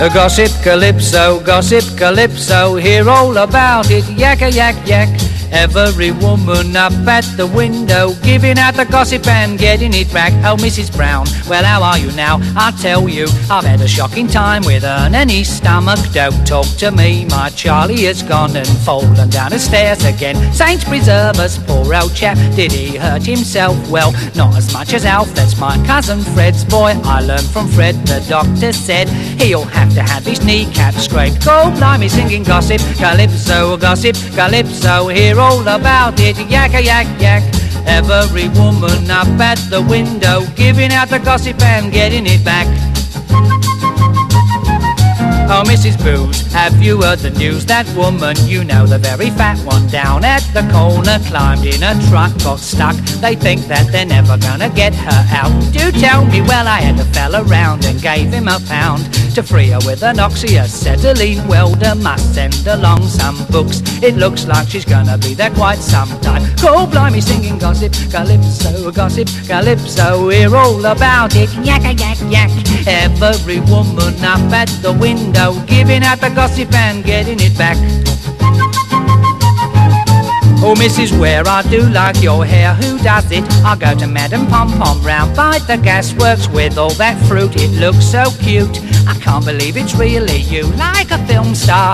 Gossip calypso, hear all about it, yakka yak yak. Every woman up at the window, giving out the gossip and getting it back. Oh, Mrs. Brown, well, how are you now? I tell you, I've had a shocking time with an any stomach. Don't talk to me, my Charlie has gone and fallen down the stairs again. Saints preserve us, poor old chap, did he hurt himself? Well, not as much as Alf, that's my cousin Fred's boy. I learned from Fred, the doctor said, he'll have to have his kneecaps scraped. Go blimey, singing gossip, calypso, hear all about it, yakka yak yak. Every woman up at the window, giving out the gossip and getting it back. Oh, Mrs. Booze, have you heard the news? That woman, you know, the very fat one, down at the corner, climbed in a truck, got stuck. They think that they're never gonna get her out. Do tell me, well, I had a fella round and gave him £1 to free her with an oxyacetylene welder. Must send along some books, it looks like she's gonna be there quite some time. Cool blimey, singing gossip, calypso, hear all about it, yakka yak yak. Every woman up at the window, giving out the gossip and getting it back. Oh, Mrs. Ware, I do like your hair, who does it? I'll go to Madam Pom-Pom round by the gasworks with all that fruit, it looks so cute. I can't believe it's really you, like a film star.